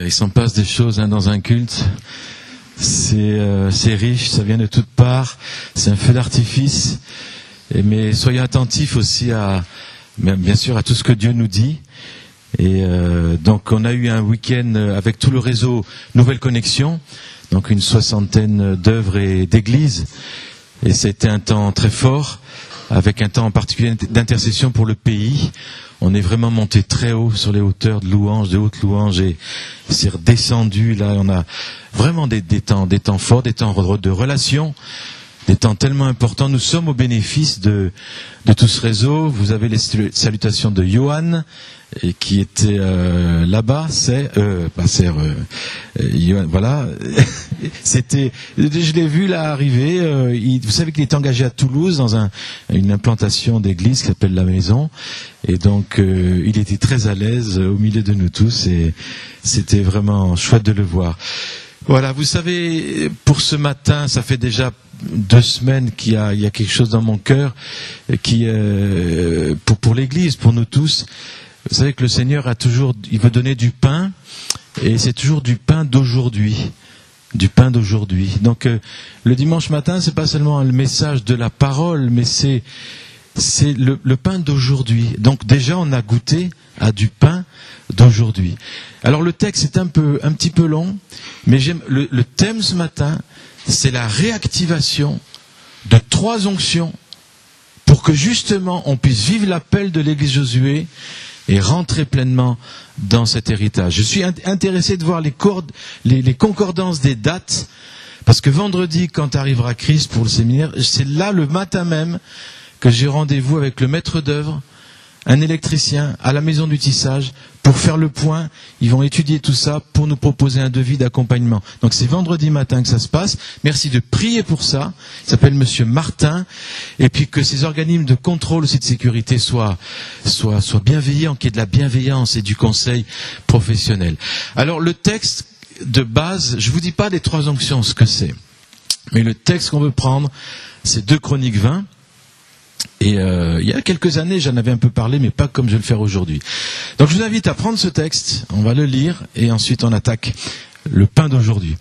Il s'en passe des choses dans un culte, c'est riche, ça vient de toutes parts, c'est un feu d'artifice, mais soyez attentifs aussi bien sûr à tout ce que Dieu nous dit. Et donc on a eu un week-end avec tout le réseau Nouvelle Connexion, donc une 60aine d'œuvres et d'églises, et c'était un temps très fort, avec un temps en particulier d'intercession pour le pays. On est vraiment monté très haut sur les hauteurs de louanges, de hautes louanges, et c'est redescendu. Là, on a vraiment des temps forts, des temps de relations, des temps tellement importants. Nous sommes au bénéfice de tout ce réseau. Vous avez les salutations de Johan, qui était là-bas. Voilà. C'était, je l'ai vu là arriver. Vous savez qu'il est engagé à Toulouse dans une implantation d'église qui s'appelle La Maison, et donc il était très à l'aise au milieu de nous tous, et c'était vraiment chouette de le voir. Voilà, vous savez, pour ce matin, ça fait déjà 2 semaines qu'il y a quelque chose dans mon cœur qui pour l'Église, pour nous tous. Vous savez que le Seigneur il veut donner du pain, et c'est toujours du pain d'aujourd'hui. Du pain d'aujourd'hui. Donc le dimanche matin, c'est pas seulement le message de la parole, mais c'est le pain d'aujourd'hui. Donc déjà, on a goûté à du pain d'aujourd'hui. Alors le texte est un petit peu long, mais le thème ce matin, c'est la réactivation de 3 onctions pour que justement on puisse vivre l'appel de l'église Josué et rentrer pleinement dans cet héritage. Je suis intéressé de voir les concordances des dates, parce que vendredi, quand arrivera Christ pour le séminaire, c'est là le matin même que j'ai rendez-vous avec le maître d'œuvre, un électricien à la maison du tissage, pour faire le point. Ils vont étudier tout ça pour nous proposer un devis d'accompagnement. Donc c'est vendredi matin que ça se passe. Merci de prier pour ça. Il s'appelle Monsieur Martin. Et puis que ces organismes de contrôle aussi de sécurité soient bienveillants, qu'il y ait de la bienveillance et du conseil professionnel. Alors le texte de base, je vous dis pas des 3 onctions ce que c'est, mais le texte qu'on veut prendre, c'est 2 Chroniques 20. Et il y a quelques années, j'en avais un peu parlé, mais pas comme je vais le faire aujourd'hui. Donc je vous invite à prendre ce texte, on va le lire, et ensuite on attaque le pain d'aujourd'hui.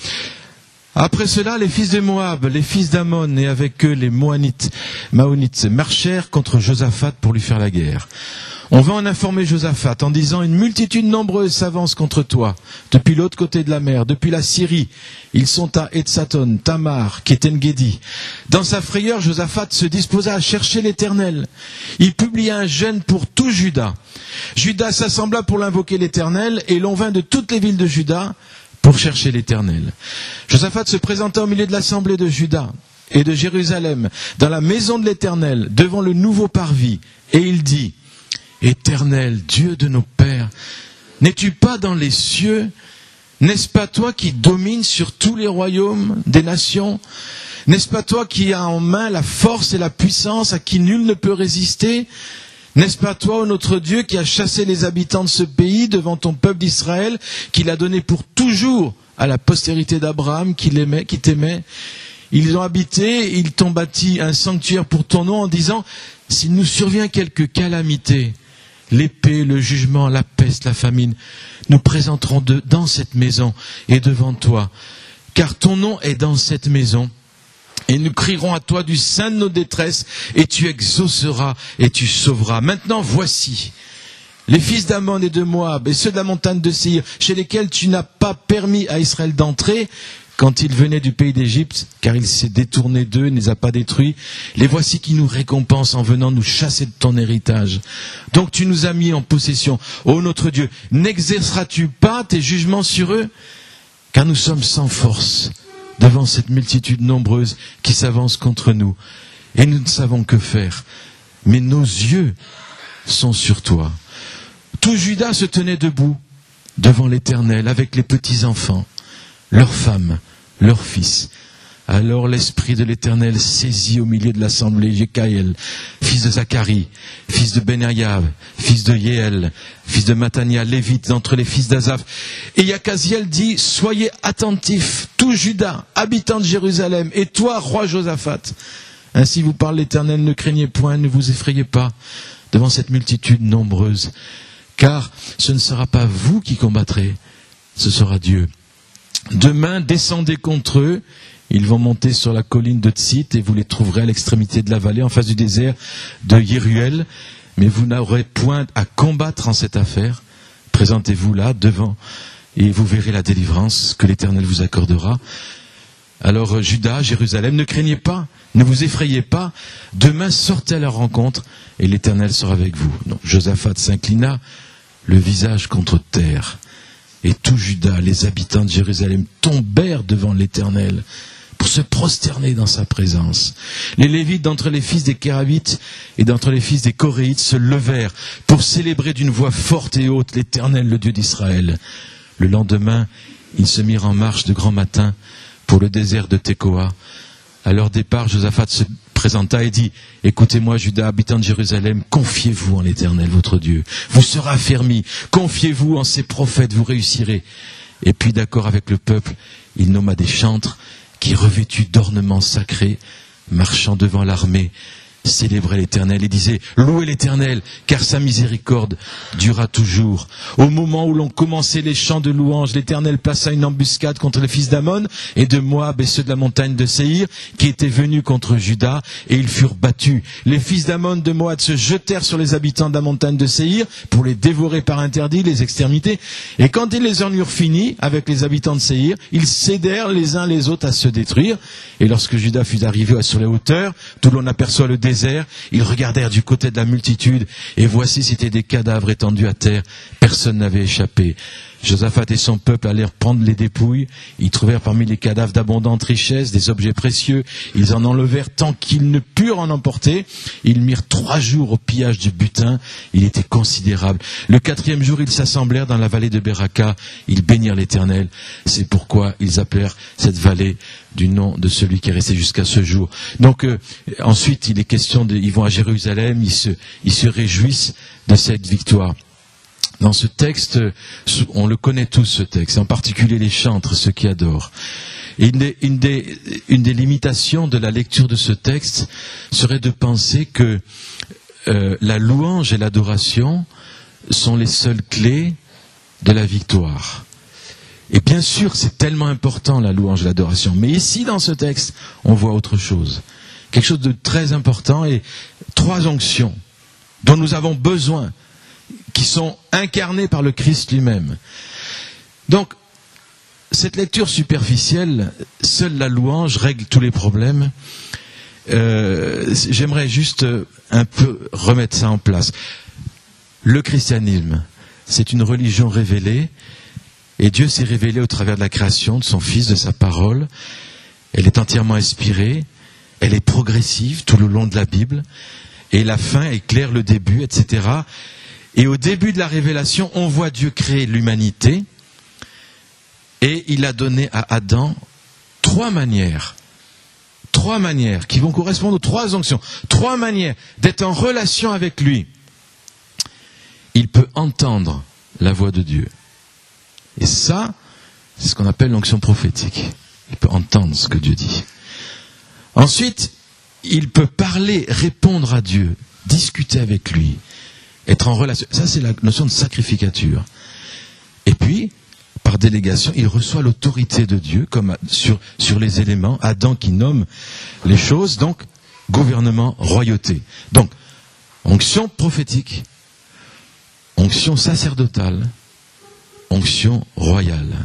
Après cela, les fils de Moab, les fils d'Ammon, et avec eux les Maonites, marchèrent contre Josaphat pour lui faire la guerre. On va en informer Josaphat en disant: une multitude nombreuse s'avance contre toi, depuis l'autre côté de la mer, depuis la Syrie. Ils sont à Etzaton, Tamar, qui est En-Gedi. Dans sa frayeur, Josaphat se disposa à chercher l'Éternel. Il publia un jeûne pour tout Juda. Juda s'assembla pour l'invoquer l'Éternel, et l'on vint de toutes les villes de Juda pour chercher l'Éternel. Josaphat se présenta au milieu de l'assemblée de Juda et de Jérusalem, dans la maison de l'Éternel, devant le nouveau parvis, et il dit: Éternel, Dieu de nos pères, n'es-tu pas dans les cieux? N'est-ce pas toi qui domines sur tous les royaumes des nations? N'est-ce pas toi qui as en main la force et la puissance, à qui nul ne peut résister? N'est-ce pas toi, ô notre Dieu, qui as chassé les habitants de ce pays devant ton peuple d'Israël, qui l'a donné pour toujours à la postérité d'Abraham, qui t'aimait? Ils ont habité, ils t'ont bâti un sanctuaire pour ton nom, en disant: s'il nous survient quelque calamité, l'épée, le jugement, la peste, la famine, nous présenterons dans cette maison et devant toi, car ton nom est dans cette maison. Et nous crierons à toi du sein de nos détresses, et tu exauceras et tu sauveras. Maintenant, voici les fils d'Ammon et de Moab, et ceux de la montagne de Séir, chez lesquels tu n'as pas permis à Israël d'entrer, quand il venait du pays d'Égypte, car il s'est détourné d'eux, ne les a pas détruits. Les voici qui nous récompensent en venant nous chasser de ton héritage. Donc tu nous as mis en possession. Ô notre Dieu, n'exerceras-tu pas tes jugements sur eux? Car nous sommes sans force devant cette multitude nombreuse qui s'avance contre nous. Et nous ne savons que faire. Mais nos yeux sont sur toi. Tout Juda se tenait debout devant l'Éternel avec les petits-enfants, leurs femmes, leurs fils. Alors l'Esprit de l'Éternel saisit au milieu de l'assemblée Jécaël, fils de Zacharie, fils de Benaïav, fils de Yéel, fils de Matania, lévite d'entre les fils d'Azaph. Et Yacaziel dit: soyez attentifs, tout Juda, habitants de Jérusalem, et toi, roi Josaphat. Ainsi vous parle l'Éternel, ne craignez point, ne vous effrayez pas devant cette multitude nombreuse, car ce ne sera pas vous qui combattrez, ce sera Dieu. Demain, descendez contre eux. Ils vont monter sur la colline de Tsit et vous les trouverez à l'extrémité de la vallée, en face du désert de Yéruel. Mais vous n'aurez point à combattre en cette affaire. Présentez-vous là, devant, et vous verrez la délivrance que l'Éternel vous accordera. Alors Juda, Jérusalem, ne craignez pas, ne vous effrayez pas. Demain, sortez à leur rencontre et l'Éternel sera avec vous. Donc Josaphat s'inclina, le visage contre terre. Et tout Juda, les habitants de Jérusalem, tombèrent devant l'Éternel pour se prosterner dans sa présence. Les Lévites d'entre les fils des Kérabites et d'entre les fils des Coréites se levèrent pour célébrer d'une voix forte et haute l'Éternel, le Dieu d'Israël. Le lendemain, ils se mirent en marche de grand matin pour le désert de Tekoa. À leur départ, Josaphat se présenta et dit, « Écoutez-moi, Juda, habitants de Jérusalem, confiez-vous en l'Éternel, votre Dieu. Vous serez affermis. Confiez-vous en ses prophètes, vous réussirez. » Et puis, d'accord avec le peuple, il nomma des chantres qui, revêtus d'ornements sacrés, marchant devant l'armée, célébraient l'Éternel et disaient, « Louez l'Éternel, car sa miséricorde durera toujours. » Au moment où l'on commençait les chants de louange, l'Éternel plaça une embuscade contre les fils d'Ammon et de Moab et ceux de la montagne de Séhir, qui étaient venus contre Juda, et ils furent battus. Les fils d'Ammon de Moab se jetèrent sur les habitants de la montagne de Séhir pour les dévorer par interdit, les exterminer. Et quand ils les en eurent finis avec les habitants de Séhir, ils cédèrent les uns les autres à se détruire. Et lorsque Juda fut arrivé sur les hauteurs, d'où l'on aperçoit le désert, ils regardèrent du côté de la multitude, et voici c'étaient des cadavres étendus à terre. Personne n'avait échappé. Josaphat et son peuple allèrent prendre les dépouilles. Ils trouvèrent parmi les cadavres d'abondantes richesses, des objets précieux. Ils en enlevèrent tant qu'ils ne purent en emporter. Ils mirent 3 jours au pillage du butin. Il était considérable. Le 4e jour, ils s'assemblèrent dans la vallée de Beraka. Ils bénirent l'Éternel. C'est pourquoi ils appelèrent cette vallée du nom de celui qui est resté jusqu'à ce jour. Donc ensuite, il est question ils vont à Jérusalem, ils se réjouissent de cette victoire. Dans ce texte, on le connaît tous, ce texte, en particulier les chantres, ceux qui adorent. Et une des limitations de la lecture de ce texte serait de penser que la louange et l'adoration sont les seules clés de la victoire. Et bien sûr, c'est tellement important, la louange et l'adoration. Mais ici, dans ce texte, on voit autre chose. Quelque chose de très important, et 3 onctions dont nous avons besoin, qui sont incarnées par le Christ lui-même. Donc, cette lecture superficielle, seule la louange règle tous les problèmes. J'aimerais juste un peu remettre ça en place. Le christianisme, c'est une religion révélée, et Dieu s'est révélé au travers de la création, de son Fils, de sa parole. Elle est entièrement inspirée, elle est progressive tout le long de la Bible, et la fin éclaire le début, etc. Et au début de la révélation, on voit Dieu créer l'humanité, et il a donné à Adam 3 manières qui vont correspondre aux 3 onctions, 3 manières d'être en relation avec lui. Il peut entendre la voix de Dieu. Et ça, c'est ce qu'on appelle l'onction prophétique. Il peut entendre ce que Dieu dit. Ensuite, il peut parler, répondre à Dieu, discuter avec lui, être en relation. Ça, c'est la notion de sacrificature. Et puis, par délégation, il reçoit l'autorité de Dieu, comme sur les éléments. Adam qui nomme les choses, donc gouvernement, royauté. Donc, onction prophétique, onction sacerdotale, onction royale.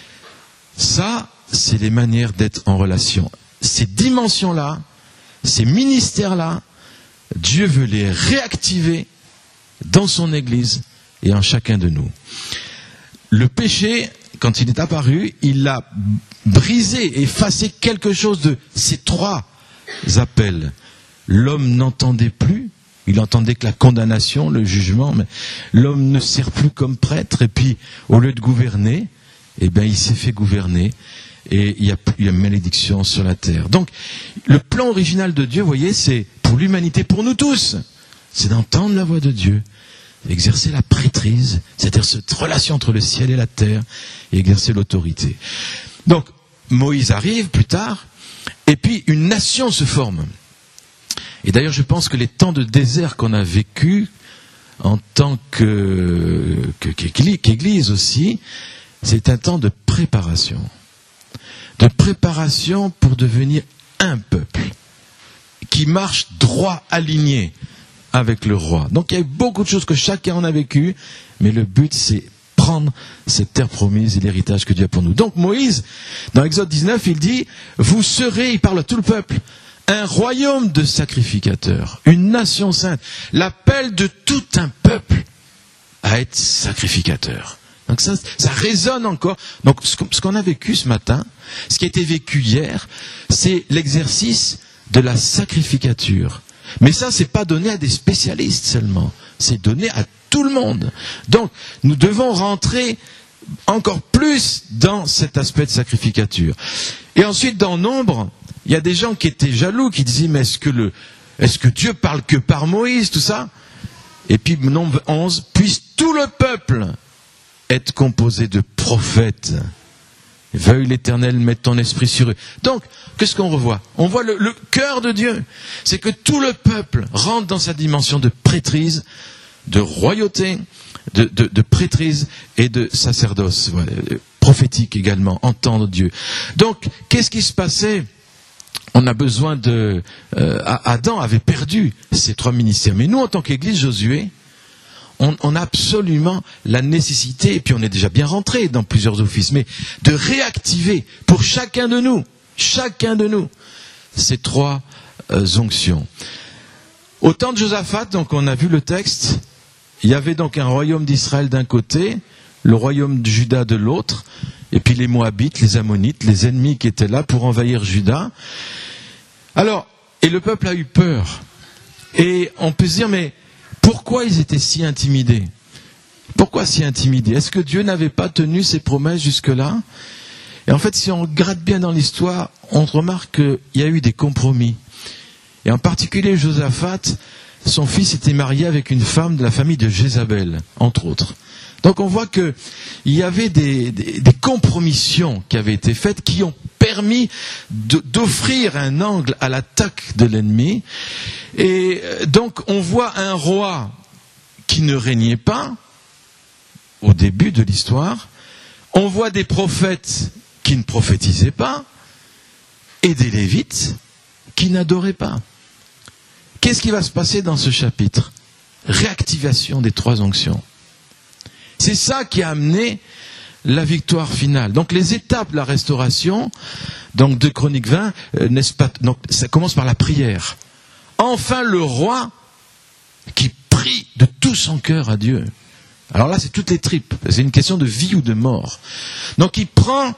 Ça, c'est les manières d'être en relation. Ces dimensions-là, ces ministères-là, Dieu veut les réactiver dans son Église et en chacun de nous. Le péché, quand il est apparu, il a brisé, effacé quelque chose de ces 3 appels. L'homme n'entendait plus, il entendait que la condamnation, le jugement, mais l'homme ne sert plus comme prêtre, et puis au lieu de gouverner, eh bien, il s'est fait gouverner, et il y a une malédiction sur la terre. Donc, le plan original de Dieu, vous voyez, c'est pour l'humanité, pour nous tous, c'est d'entendre la voix de Dieu, exercer la prêtrise, c'est-à-dire cette relation entre le ciel et la terre, et exercer l'autorité. Donc, Moïse arrive plus tard, et puis une nation se forme. Et d'ailleurs, je pense que les temps de désert qu'on a vécu en tant qu'Église aussi, c'est un temps de préparation. De préparation pour devenir un peuple qui marche droit, aligné avec le roi. Donc il y a eu beaucoup de choses que chacun en a vécu, mais le but c'est prendre cette terre promise et l'héritage que Dieu a pour nous. Donc Moïse, dans Exode 19, il dit, vous serez, il parle à tout le peuple, un royaume de sacrificateurs, une nation sainte, l'appel de tout un peuple à être sacrificateur. Donc ça résonne encore. Donc ce qu'on a vécu ce matin, ce qui a été vécu hier, c'est l'exercice de la sacrificature. Mais ça, c'est pas donné à des spécialistes seulement, c'est donné à tout le monde. Donc, nous devons rentrer encore plus dans cet aspect de sacrificature. Et ensuite, dans Nombre, il y a des gens qui étaient jaloux, qui disaient, mais est-ce que Dieu parle que par Moïse, tout ça? Et puis, Nombre 11, puisse tout le peuple être composé de prophètes. Veuille l'Éternel mettre ton esprit sur eux. Donc, qu'est-ce qu'on revoit? On voit le cœur de Dieu. C'est que tout le peuple rentre dans sa dimension de prêtrise, de royauté, de prêtrise et de sacerdoce. Voilà, prophétique également, entendre Dieu. Donc, qu'est-ce qui se passait? On a besoin de... Adam avait perdu ses 3 ministères. Mais nous, en tant qu'Église Josué, on a absolument la nécessité, et puis on est déjà bien rentré dans plusieurs offices, mais de réactiver pour chacun de nous, ces 3 onctions. Au temps de Josaphat, donc on a vu le texte, il y avait donc un royaume d'Israël d'un côté, le royaume de Juda de l'autre, et puis les Moabites, les Ammonites, les ennemis qui étaient là pour envahir Juda. Alors, et le peuple a eu peur. Et on peut se dire, mais pourquoi ils étaient si intimidés? Pourquoi si intimidés? Est-ce que Dieu n'avait pas tenu ses promesses jusque-là? Et en fait, si on gratte bien dans l'histoire, on remarque qu'il y a eu des compromis. Et en particulier, Josaphat, son fils était marié avec une femme de la famille de Jézabel, entre autres. Donc on voit qu'il y avait des compromissions qui avaient été faites, qui ont permis d'offrir un angle à l'attaque de l'ennemi. Et donc on voit un roi qui ne régnait pas au début de l'histoire. On voit des prophètes qui ne prophétisaient pas et des lévites qui n'adoraient pas. Qu'est-ce qui va se passer dans ce chapitre? Réactivation des 3 onctions. C'est ça qui a amené la victoire finale. Donc les étapes de la restauration, donc de Chroniques 20, n'est-ce pas? Donc ça commence par la prière. Enfin le roi qui prie de tout son cœur à Dieu. Alors là c'est toutes les tripes, c'est une question de vie ou de mort. Donc il prend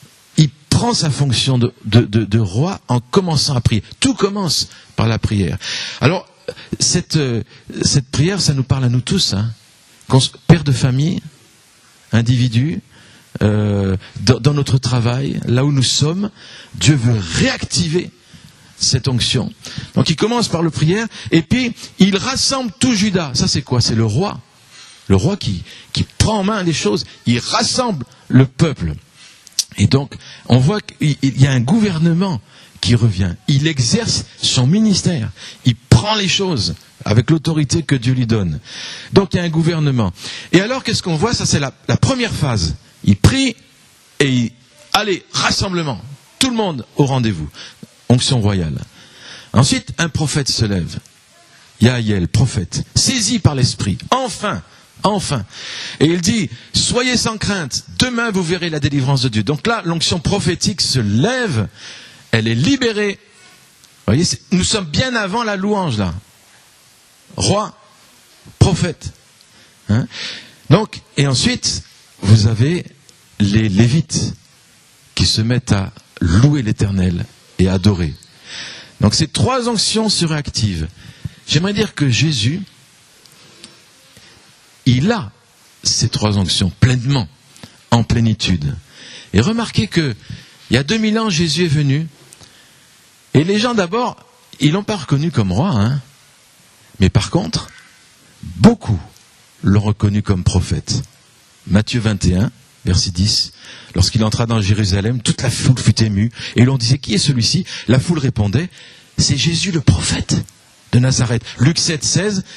sa fonction de roi en commençant à prier. Tout commence par la prière. Alors cette prière, ça nous parle à nous tous, hein. Père de famille, individu, dans notre travail, là où nous sommes, Dieu veut réactiver cette onction. Donc il commence par la prière, et puis il rassemble tout Juda. Ça c'est quoi? C'est le roi. Le roi qui prend en main les choses. Il rassemble le peuple. Et donc, on voit qu'il y a un gouvernement qui revient. Il exerce son ministère. Il prend les choses avec l'autorité que Dieu lui donne. Donc, il y a un gouvernement. Et alors, qu'est-ce qu'on voit? Ça, c'est la première phase. Il prie et allez, rassemblement. Tout le monde au rendez-vous. Onction royale. Ensuite, un prophète se lève. Yaël, prophète, saisi par l'esprit. Enfin. Et il dit, soyez sans crainte, demain vous verrez la délivrance de Dieu. Donc là, l'onction prophétique se lève, elle est libérée. Vous voyez, nous sommes bien avant la louange là. Roi, prophète. Hein? Donc, et ensuite, vous avez les Lévites qui se mettent à louer l'Éternel et à adorer. Donc ces 3 onctions se réactivent. J'aimerais dire que Jésus, il a ces 3 onctions pleinement, en plénitude. Et remarquez que, il y a 2000 ans, Jésus est venu, et les gens d'abord, ils l'ont pas reconnu comme roi, hein. Mais par contre, beaucoup l'ont reconnu comme prophète. Matthieu 21, verset 10, lorsqu'il entra dans Jérusalem, toute la foule fut émue, et l'on disait, qui est celui-ci? La foule répondait, c'est Jésus le prophète de Nazareth. Luc 7, 16,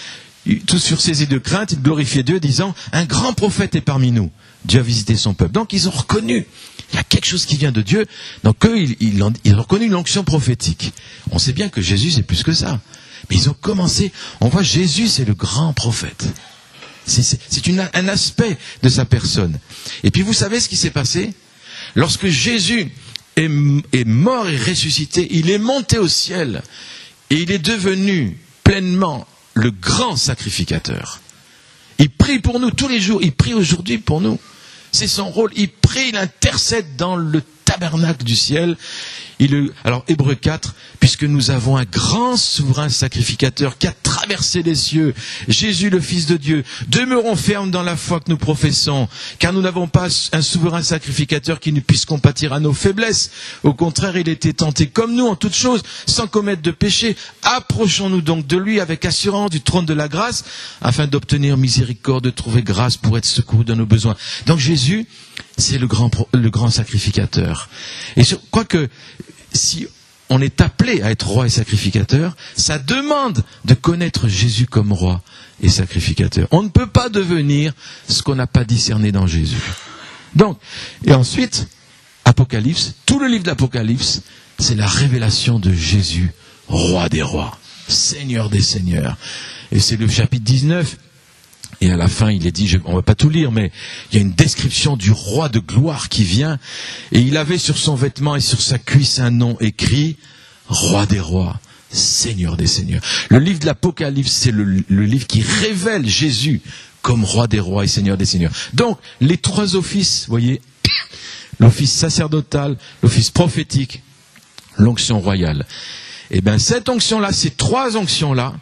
tout sursaisi de crainte, ils glorifiaient Dieu, disant, un grand prophète est parmi nous. Dieu a visité son peuple. Donc ils ont reconnu, il y a quelque chose qui vient de Dieu. Donc eux, ils ont reconnu une onction prophétique. On sait bien que Jésus, c'est plus que ça. Mais ils ont commencé, on voit Jésus, c'est le grand prophète. C'est un aspect de sa personne. Et puis vous savez ce qui s'est passé? Lorsque Jésus est mort et ressuscité, il est monté au ciel et il est devenu pleinement le grand sacrificateur. Il prie pour nous tous les jours, il prie aujourd'hui pour nous. C'est son rôle, il prie, il intercède dans le tabernacle du ciel. Alors Hébreux 4, puisque nous avons un grand souverain sacrificateur qui a traversé les cieux, Jésus le Fils de Dieu, demeurons fermes dans la foi que nous professons, car nous n'avons pas un souverain sacrificateur qui ne puisse compatir à nos faiblesses. Au contraire, il était tenté comme nous en toutes choses, sans commettre de péché. Approchons-nous donc de lui avec assurance du trône de la grâce, afin d'obtenir miséricorde, de trouver grâce pour être secouru dans nos besoins. Donc Jésus, c'est le grand sacrificateur. Et je crois que si on est appelé à être roi et sacrificateur, ça demande de connaître Jésus comme roi et sacrificateur. On ne peut pas devenir ce qu'on n'a pas discerné dans Jésus. Donc, et ensuite, Apocalypse, tout le livre d'Apocalypse, c'est la révélation de Jésus, roi des rois, Seigneur des seigneurs. Et c'est le chapitre 19. Et à la fin, il est dit, on ne va pas tout lire, mais il y a une description du roi de gloire qui vient. Et il avait sur son vêtement et sur sa cuisse un nom écrit, roi des rois, Seigneur des seigneurs. Le livre de l'Apocalypse, c'est le livre qui révèle Jésus comme roi des rois et Seigneur des seigneurs. Donc, les trois offices, vous voyez, l'office sacerdotal, l'office prophétique, l'onction royale. Et bien, cette onction-là, ces trois onctions-là,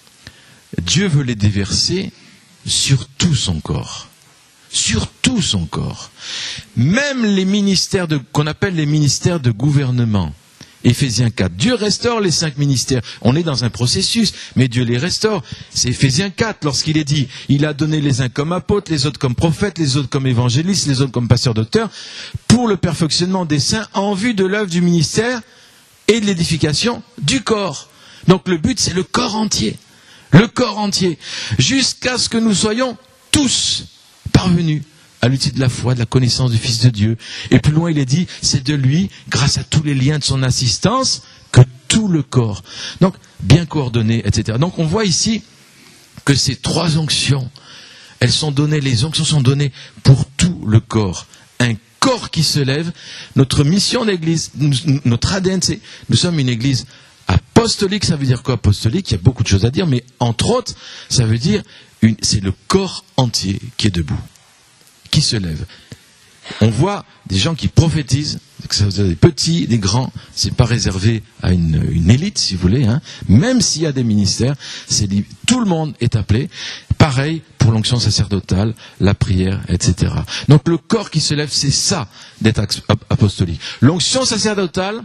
Dieu veut les déverser sur tout son corps. Sur tout son corps. Même les ministères qu'on appelle les ministères de gouvernement. Éphésiens 4. Dieu restaure les 5 ministères. On est dans un processus, mais Dieu les restaure. C'est Éphésiens 4, lorsqu'il est dit, il a donné les uns comme apôtres, les autres comme prophètes, les autres comme évangélistes, les autres comme pasteurs docteurs, pour le perfectionnement des saints, en vue de l'œuvre du ministère et de l'édification du corps. Donc le but, c'est le corps entier. Le corps entier, jusqu'à ce que nous soyons tous parvenus à l'unité de la foi, de la connaissance du Fils de Dieu. Et plus loin, il est dit, c'est de lui, grâce à tous les liens de son assistance, que tout le corps, donc bien coordonné, etc. Donc on voit ici que ces trois onctions, elles sont données, les onctions sont données pour tout le corps. Un corps qui se lève. Notre mission d'église, notre ADN, c'est, nous sommes une église apostolique. Ça veut dire quoi apostolique? Il y a beaucoup de choses à dire, mais entre autres, ça veut dire, c'est le corps entier qui est debout, qui se lève. On voit des gens qui prophétisent, que ça soit des petits, des grands, c'est pas réservé à une élite, si vous voulez, hein. Même s'il y a des ministères, tout le monde est appelé. Pareil pour l'onction sacerdotale, la prière, etc. Donc le corps qui se lève, c'est ça d'être apostolique. L'onction sacerdotale,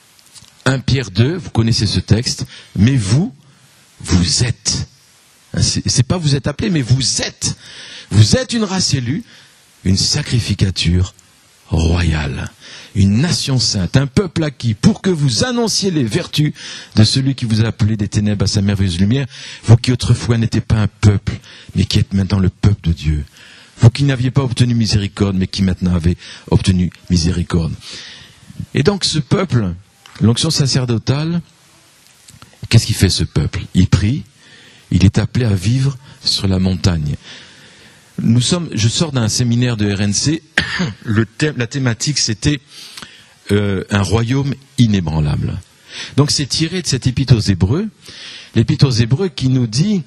1 Pierre 2, vous connaissez ce texte, mais vous êtes. C'est pas vous êtes appelés, mais vous êtes. Vous êtes une race élue, une sacrificature royale, une nation sainte, un peuple acquis, pour que vous annonciez les vertus de celui qui vous a appelé des ténèbres à sa merveilleuse lumière, vous qui autrefois n'étiez pas un peuple, mais qui êtes maintenant le peuple de Dieu. Vous qui n'aviez pas obtenu miséricorde, mais qui maintenant avez obtenu miséricorde. Et donc ce peuple, l'onction sacerdotale, qu'est-ce qu'il fait ce peuple? Il prie, il est appelé à vivre sur la montagne. Je sors d'un séminaire de RNC, la thématique c'était un royaume inébranlable. Donc c'est tiré de cette épître aux Hébreux, l'épître aux Hébreux qui nous dit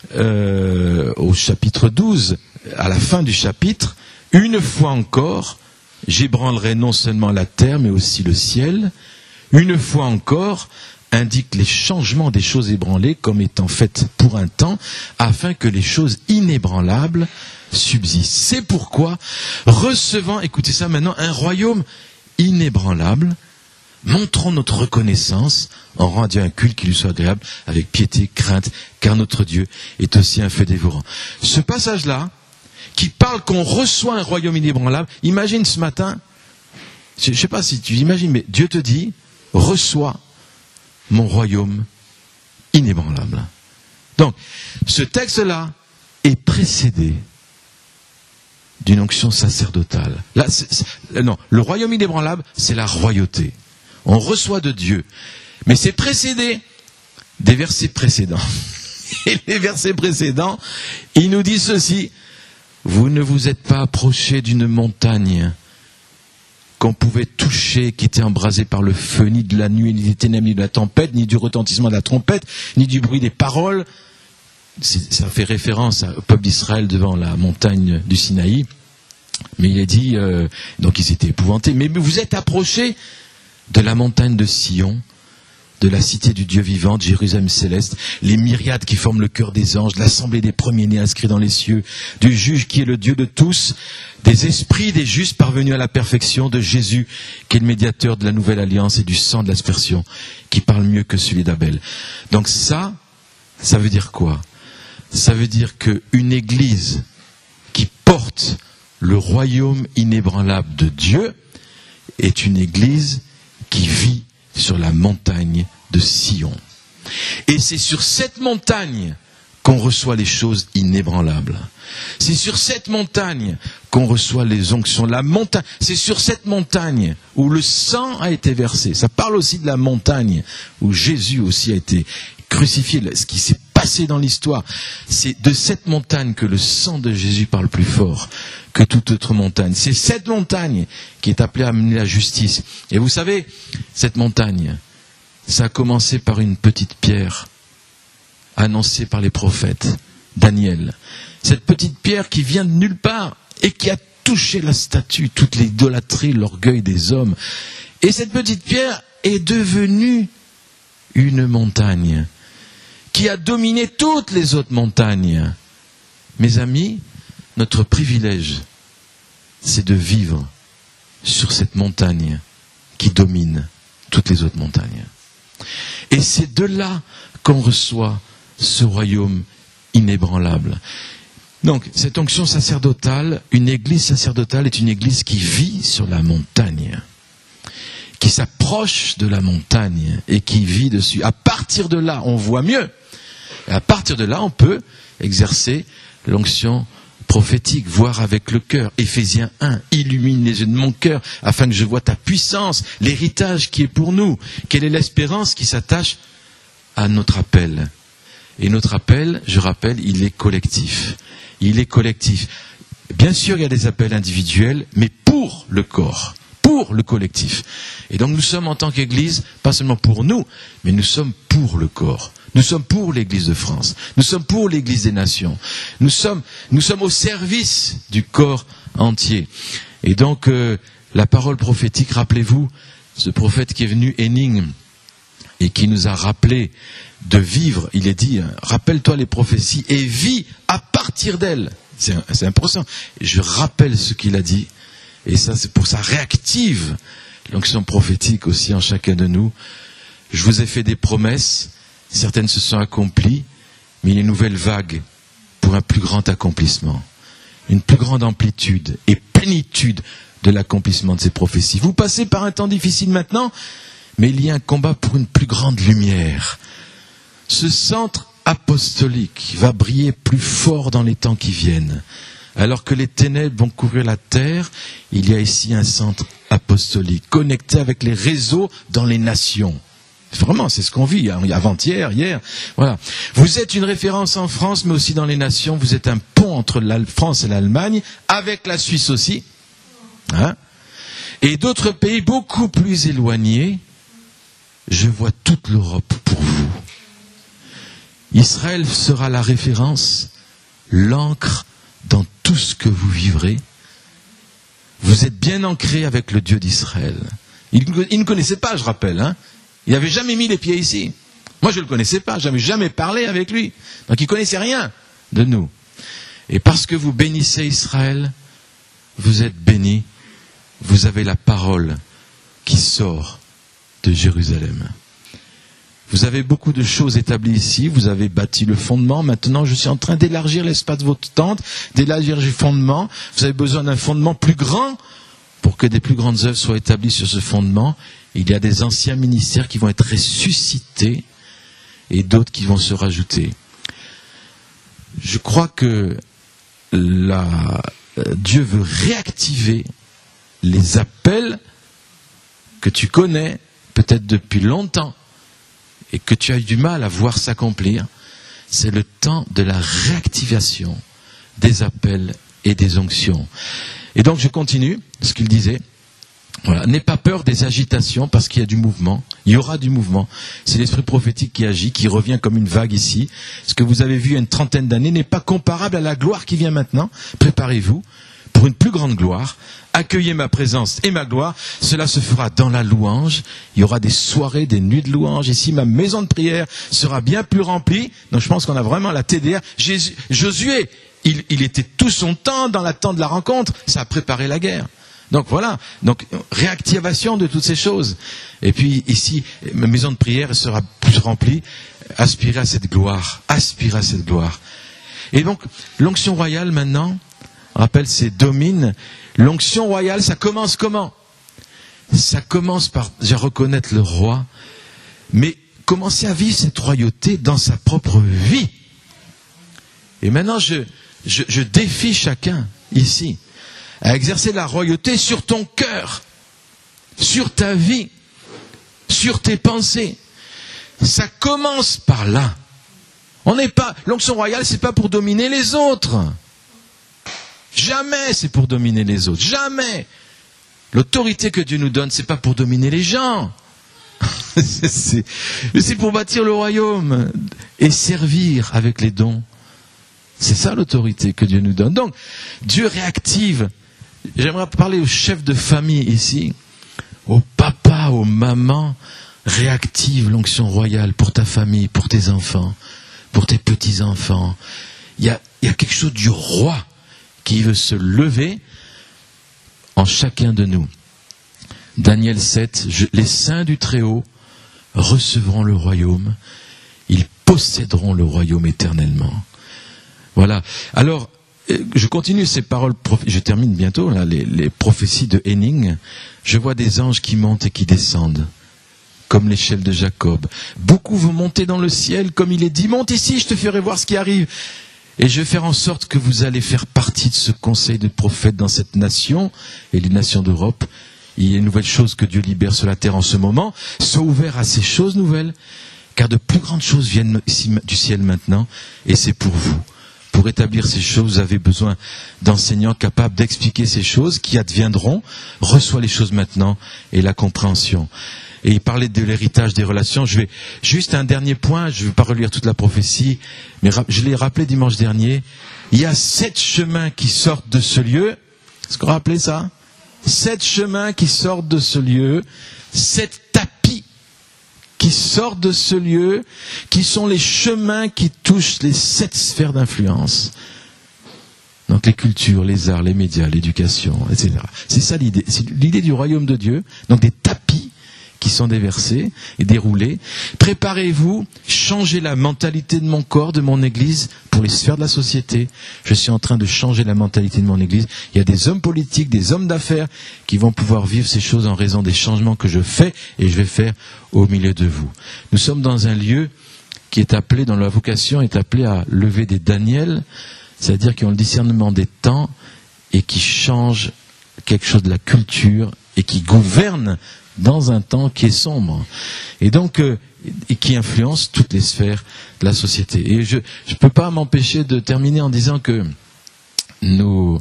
au chapitre 12, à la fin du chapitre, une fois encore, j'ébranlerai non seulement la terre mais aussi le ciel. Une fois encore, indique les changements des choses ébranlées comme étant faites pour un temps, afin que les choses inébranlables subsistent. C'est pourquoi, recevant, écoutez ça maintenant, un royaume inébranlable, montrons notre reconnaissance en rendant un culte qui lui soit agréable, avec piété, crainte, car notre Dieu est aussi un feu dévorant. Ce passage-là, qui parle qu'on reçoit un royaume inébranlable, imagine ce matin, je ne sais pas si tu imagines, mais Dieu te dit, reçois mon royaume inébranlable. Donc, ce texte-là est précédé d'une onction sacerdotale. Là, non, le royaume inébranlable, c'est la royauté. On reçoit de Dieu. Mais c'est précédé des versets précédents. Et les versets précédents, il nous dit ceci: vous ne vous êtes pas approchés d'une montagne qu'on pouvait toucher, qui était embrasée par le feu, ni de la nuit, ni des ténèbres, ni de la tempête, ni du retentissement de la trompette, ni du bruit des paroles. Ça fait référence au peuple d'Israël devant la montagne du Sinaï. Mais il est dit, donc ils étaient épouvantés, mais vous êtes approchés de la montagne de Sion, de la cité du Dieu vivant, de Jérusalem céleste, les myriades qui forment le cœur des anges, l'assemblée des premiers-nés inscrits dans les cieux, du juge qui est le Dieu de tous, des esprits des justes parvenus à la perfection, de Jésus qui est le médiateur de la nouvelle alliance et du sang de l'aspersion, qui parle mieux que celui d'Abel. Donc ça veut dire quoi? Ça veut dire qu'une église qui porte le royaume inébranlable de Dieu est une église qui vit sur la montagne de Sion. Et c'est sur cette montagne qu'on reçoit les choses inébranlables. C'est sur cette montagne qu'on reçoit les onctions. La montagne, c'est sur cette montagne où le sang a été versé. Ça parle aussi de la montagne où Jésus aussi a été crucifié. Ce qui s'est passé dans l'histoire, c'est de cette montagne que le sang de Jésus parle plus fort que toute autre montagne. C'est cette montagne qui est appelée à amener la justice. Et vous savez, cette montagne, ça a commencé par une petite pierre annoncée par les prophètes, Daniel. Cette petite pierre qui vient de nulle part et qui a touché la statue, toute l'idolâtrie, l'orgueil des hommes. Et cette petite pierre est devenue une montagne qui a dominé toutes les autres montagnes. Mes amis, notre privilège, c'est de vivre sur cette montagne qui domine toutes les autres montagnes. Et c'est de là qu'on reçoit ce royaume inébranlable. Donc, cette onction sacerdotale, une église sacerdotale est une église qui vit sur la montagne, qui s'approche de la montagne et qui vit dessus. À partir de là, on voit mieux. Et à partir de là, on peut exercer l'onction prophétique, voir avec le cœur. Éphésiens 1, illumine les yeux de mon cœur, afin que je voie ta puissance, l'héritage qui est pour nous. Quelle est l'espérance qui s'attache à notre appel? Et notre appel, je rappelle, il est collectif. Il est collectif. Bien sûr, il y a des appels individuels, mais pour le corps, pour le collectif. Et donc nous sommes en tant qu'Église, pas seulement pour nous, mais nous sommes pour le corps. Nous sommes pour l'Église de France. Nous sommes pour l'Église des nations. Nous sommes au service du corps entier. Et donc, la parole prophétique, rappelez-vous, ce prophète qui est venu, Héning, et qui nous a rappelé de vivre, il est dit, rappelle-toi les prophéties et vis à partir d'elles. C'est important. Je rappelle ce qu'il a dit. Et ça, c'est pour ça réactive l'onction prophétique aussi en chacun de nous. Je vous ai fait des promesses. Certaines se sont accomplies, mais il y a une nouvelle vague pour un plus grand accomplissement, une plus grande amplitude et plénitude de l'accomplissement de ces prophéties. Vous passez par un temps difficile maintenant, mais il y a un combat pour une plus grande lumière. Ce centre apostolique va briller plus fort dans les temps qui viennent. Alors que les ténèbres vont couvrir la terre, il y a ici un centre apostolique, connecté avec les réseaux dans les nations. Vraiment, c'est ce qu'on vit, avant-hier, hier. Voilà. Vous êtes une référence en France, mais aussi dans les nations. Vous êtes un pont entre la France et l'Allemagne, avec la Suisse aussi. Hein? Et d'autres pays beaucoup plus éloignés. Je vois toute l'Europe pour vous. Israël sera la référence, l'encre dans tout ce que vous vivrez. Vous êtes bien ancré avec le Dieu d'Israël. Il ne connaissait pas, je rappelle, hein. Il n'avait jamais mis les pieds ici. Moi, je ne le connaissais pas, je n'avais jamais parlé avec lui. Donc, il ne connaissait rien de nous. Et parce que vous bénissez Israël, vous êtes bénis. Vous avez la parole qui sort de Jérusalem. Vous avez beaucoup de choses établies ici. Vous avez bâti le fondement. Maintenant, je suis en train d'élargir l'espace de votre tente, d'élargir le fondement. Vous avez besoin d'un fondement plus grand pour que des plus grandes œuvres soient établies sur ce fondement. Il y a des anciens ministères qui vont être ressuscités et d'autres qui vont se rajouter. je crois que Dieu veut réactiver les appels que tu connais peut-être depuis longtemps et que tu as eu du mal à voir s'accomplir. C'est le temps de la réactivation des appels et des onctions. Et donc je continue ce qu'il disait. Voilà. N'aie pas peur des agitations parce qu'il y a du mouvement. Il y aura du mouvement. C'est l'esprit prophétique qui agit, qui revient comme une vague ici. Ce que vous avez vu il y a une trentaine d'années n'est pas comparable à la gloire qui vient maintenant. Préparez-vous pour une plus grande gloire. Accueillez ma présence et ma gloire. Cela se fera dans la louange. Il y aura des soirées, des nuits de louange. Ici, ma maison de prière sera bien plus remplie. Donc je pense qu'on a vraiment la TDR. Josué, il était tout son temps dans l'attente de la rencontre. Ça a préparé la guerre. Donc voilà, donc réactivation de toutes ces choses. Et puis ici, ma maison de prière sera plus remplie. Aspirez à cette gloire, aspirez à cette gloire. Et donc, l'onction royale maintenant, on rappelle, c'est domine. L'onction royale, ça commence comment? Ça commence par déjà reconnaître le roi, mais commencer à vivre cette royauté dans sa propre vie. Et maintenant, je défie chacun ici à exercer la royauté sur ton cœur, sur ta vie, sur tes pensées. Ça commence par là. L'onction royale, c'est pas pour dominer les autres. Jamais c'est pour dominer les autres. Jamais. L'autorité que Dieu nous donne, c'est pas pour dominer les gens. c'est pour bâtir le royaume et servir avec les dons. C'est ça l'autorité que Dieu nous donne. Donc, Dieu réactive. J'aimerais parler aux chefs de famille ici, aux papas, aux mamans. Réactive l'onction royale pour ta famille, pour tes enfants, pour tes petits-enfants. Il y a quelque chose du roi qui veut se lever en chacun de nous. Daniel 7, les saints du Très-Haut recevront le royaume, ils posséderont le royaume éternellement. Voilà. Alors, je continue ces paroles, je termine bientôt, là, les prophéties de Henning. Je vois des anges qui montent et qui descendent, comme l'échelle de Jacob. Beaucoup vont monter dans le ciel, comme il est dit, monte ici, je te ferai voir ce qui arrive. Et je vais faire en sorte que vous allez faire partie de ce conseil de prophètes dans cette nation et les nations d'Europe. Il y a une nouvelle chose que Dieu libère sur la terre en ce moment. Sois ouvert à ces choses nouvelles, car de plus grandes choses viennent ici du ciel maintenant, et c'est pour vous. Pour établir ces choses, vous avez besoin d'enseignants capables d'expliquer ces choses qui adviendront. Reçois les choses maintenant et la compréhension. Et il parlait de l'héritage des relations. Je vais juste un dernier point, je ne vais pas relire toute la prophétie, mais je l'ai rappelé dimanche dernier. Il y a 7 chemins qui sortent de ce lieu. Est-ce qu'on rappelait ça? 7 chemins qui sortent de ce lieu, 7 tapis qui sortent de ce lieu, qui sont les chemins qui touchent les 7 sphères d'influence. Donc les cultures, les arts, les médias, l'éducation, etc. C'est ça l'idée. C'est l'idée du royaume de Dieu. Donc des tapis qui sont déversés et déroulés. Préparez-vous, changez la mentalité de mon corps, de mon église, pour les sphères de la société. Je suis en train de changer la mentalité de mon église. Il y a des hommes politiques, des hommes d'affaires qui vont pouvoir vivre ces choses en raison des changements que je fais et je vais faire au milieu de vous. Nous sommes dans un lieu qui est appelé, dans la vocation, est appelé à lever des Daniel, c'est-à-dire qui ont le discernement des temps et qui changent quelque chose de la culture et qui gouvernent dans un temps qui est sombre, et donc et qui influence toutes les sphères de la société. Et je peux pas m'empêcher de terminer en disant que dans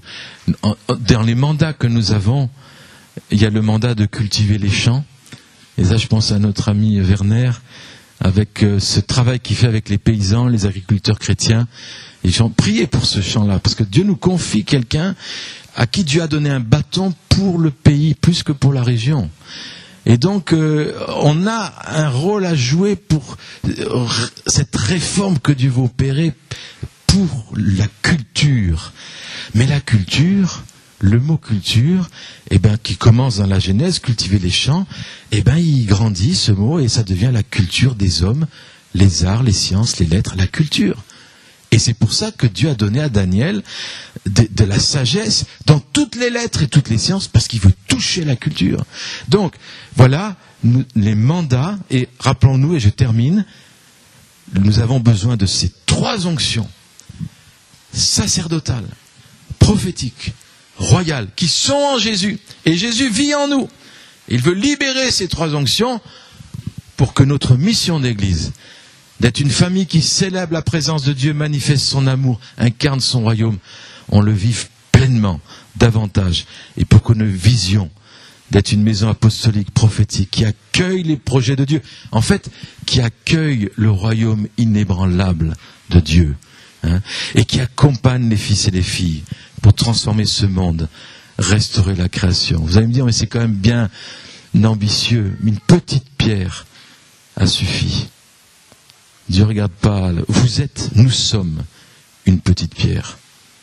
les mandats que nous avons, il y a le mandat de cultiver les champs, et ça je pense à notre ami Werner, avec ce travail qu'il fait avec les paysans, les agriculteurs chrétiens, et j'ai prié pour ce champ-là, parce que Dieu nous confie quelqu'un à qui Dieu a donné un bâton pour le pays, plus que pour la région. Et donc, on a un rôle à jouer pour cette réforme que Dieu veut opérer pour la culture. Mais la culture, le mot culture, qui commence dans la Genèse, cultiver les champs, il grandit ce mot et ça devient la culture des hommes, les arts, les sciences, les lettres, la culture. Et c'est pour ça que Dieu a donné à Daniel de la sagesse dans toutes les lettres et toutes les sciences, parce qu'il veut toucher la culture. Donc, voilà les mandats, et rappelons-nous, et je termine, nous avons besoin de ces 3 onctions. sacerdotale, prophétique, royale, qui sont en Jésus. Et Jésus vit en nous. Il veut libérer ces 3 onctions pour que notre mission d'Église, d'être une famille qui célèbre la présence de Dieu, manifeste son amour, incarne son royaume, on le vive pleinement, davantage. Et pour que nos visions d'être une maison apostolique, prophétique, qui accueille les projets de Dieu, en fait, qui accueille le royaume inébranlable de Dieu, et qui accompagne les fils et les filles pour transformer ce monde, restaurer la création. Vous allez me dire, mais c'est quand même bien ambitieux, une petite pierre a suffi. Dieu ne regarde pas, nous sommes une petite pierre.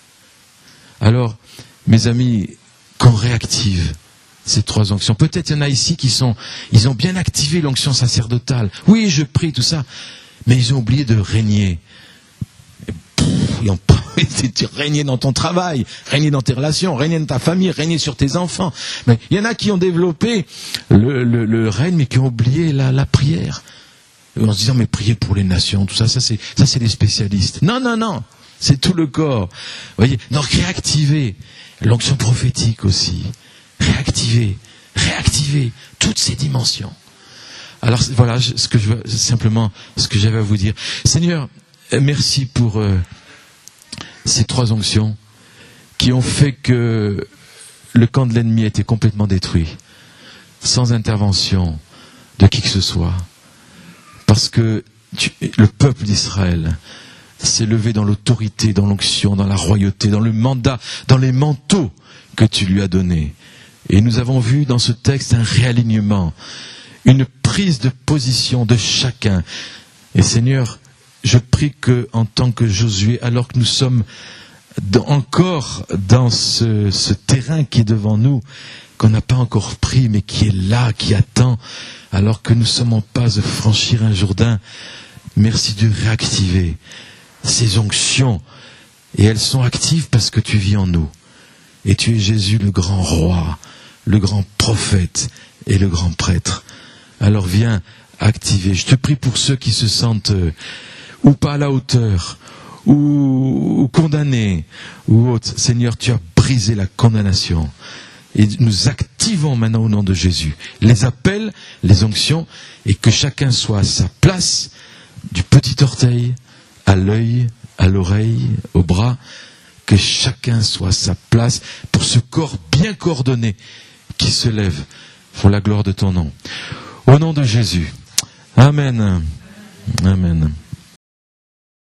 Alors, mes amis, qu'on réactive ces 3 onctions. Peut-être il y en a ici ils ont bien activé l'onction sacerdotale. Oui, je prie, tout ça. Mais ils ont oublié de régner. Ils ont pas régner dans ton travail, régner dans tes relations, régner dans ta famille, régner sur tes enfants. Mais il y en a qui ont développé le règne, mais qui ont oublié la prière. En se disant, mais prier pour les nations, tout ça, c'est les spécialistes. Non. C'est tout le corps. Vous voyez, donc réactiver l'onction prophétique aussi. Réactiver toutes ces dimensions. Alors voilà simplement ce que j'avais à vous dire. Seigneur, merci pour ces 3 onctions qui ont fait que le camp de l'ennemi a été complètement détruit, sans intervention de qui que ce soit. Parce que le peuple d'Israël s'est levé dans l'autorité, dans l'onction, dans la royauté, dans le mandat, dans les manteaux que tu lui as donnés. Et nous avons vu dans ce texte un réalignement, une prise de position de chacun. Et Seigneur, je prie que, en tant que Josué, alors que nous sommes encore dans ce terrain qui est devant nous, qu'on n'a pas encore pris, mais qui est là, qui attend, alors que nous sommes en passe de franchir un Jourdain, merci de réactiver ces onctions. Et elles sont actives parce que tu vis en nous. Et tu es Jésus, le grand roi, le grand prophète et le grand prêtre. Alors viens activer. Je te prie pour ceux qui se sentent ou pas à la hauteur, ou condamnés, ou autres. Seigneur, tu as brisé la condamnation. Et nous activons maintenant au nom de Jésus les appels, les onctions, et que chacun soit à sa place, du petit orteil à l'œil, à l'oreille, au bras, que chacun soit à sa place pour ce corps bien coordonné qui se lève pour la gloire de ton nom. Au nom de Jésus. Amen. Amen.